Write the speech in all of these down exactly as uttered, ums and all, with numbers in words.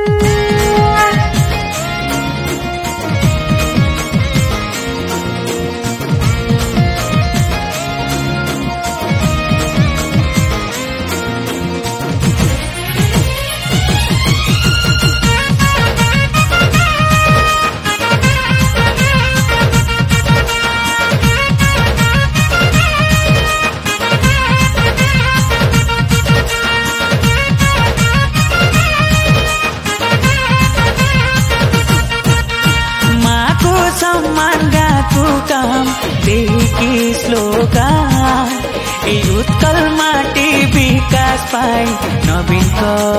सम्मान गाको काम देखि स्लोगान उत्कल माटी विकास पाई नवीन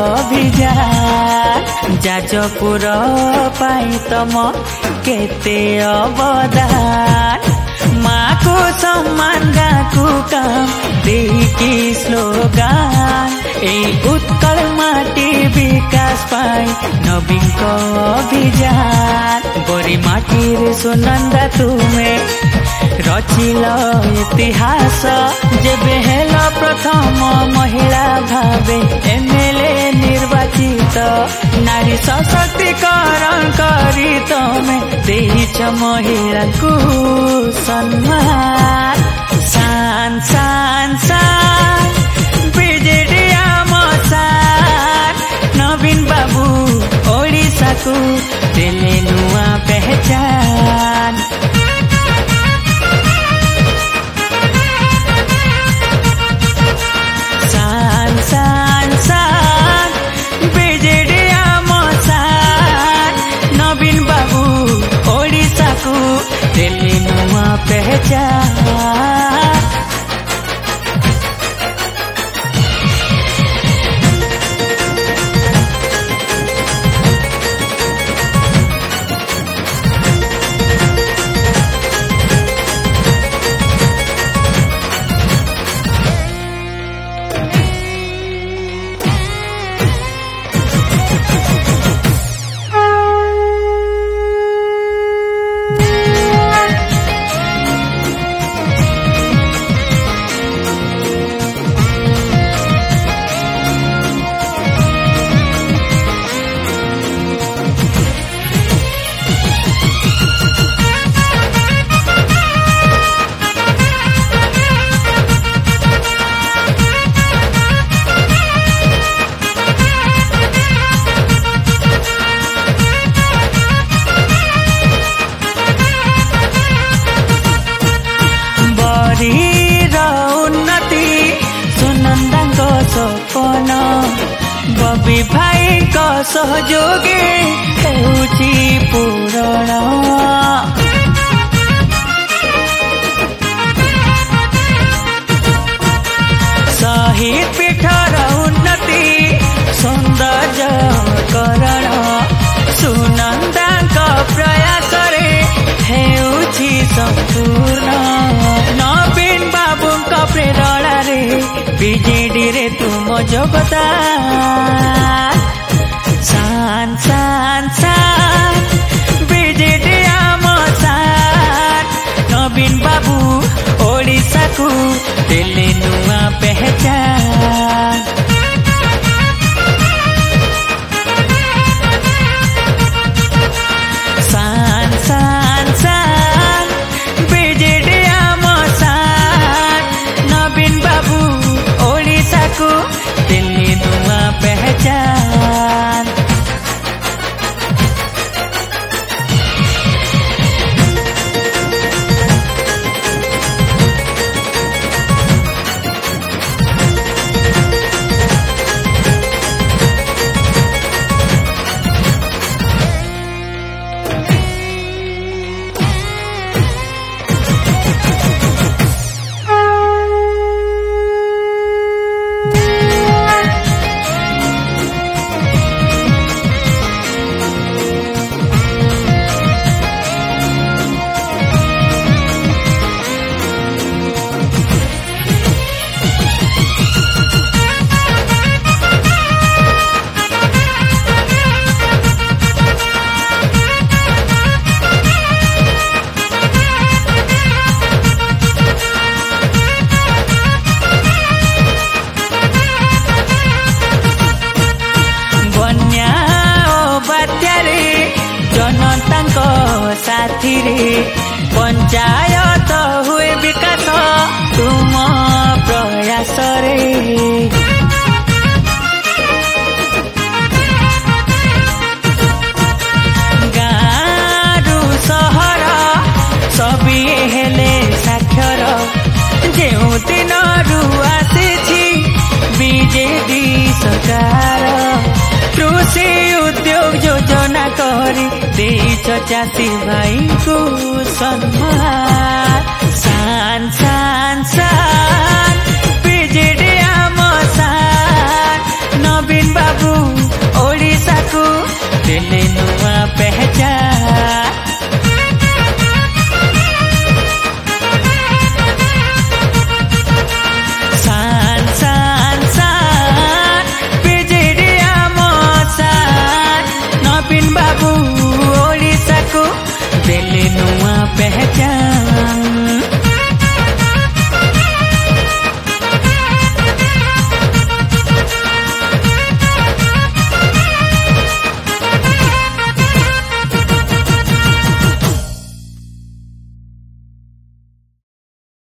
अभियान जाजपुर पाई तम केते अवदान माको सम्मान गाको काम देखि स्लोगान उत्कल माटी विकास पाई नवीन अभियान बड़ी माटीर सुनंदा तुमे रचिल इतिहास जेबे हेल प्रथम महिला भावे एमएलए निर्वाचित नारी सशक्तिकरण करी तमे देइछ महिला को सम्मान सान सान सान बिजेडी नवीन बाबू ओडिशा को देले नुआ पहचान सान सान सान बिजेडी नवीन बाबू ओडिशा को देले नुआ पहचान सपन बबी भाई को सहयोगी हेउची पूरण शहीद पीठर उन्नति सौंदर्यकरण सुनंदा प्रयास हेउची संपूर्ण नवीन बाबू प्रेरणा रे बिजेडी रे तुम जोगदान सान सान सान बिजेडी आम सान नवीन बाबू ओडिशा को देले नुआ पहचान सान सान सान बिजेडी आम सान नवीन बाबू ओडिशा को दिल्ली नुआ पहचान साथीरे पंचायत हुए विकास तुम प्रयास रे। गाँरु सहर सभी हेले साक्षर जो दिन आसी बीजेडी सरकार कृषि उद्योग योजना करी देश चाषी भाई को सम्मान सान सान सान बीजेडी आम सान नवीन बाबू ओडिशा को देले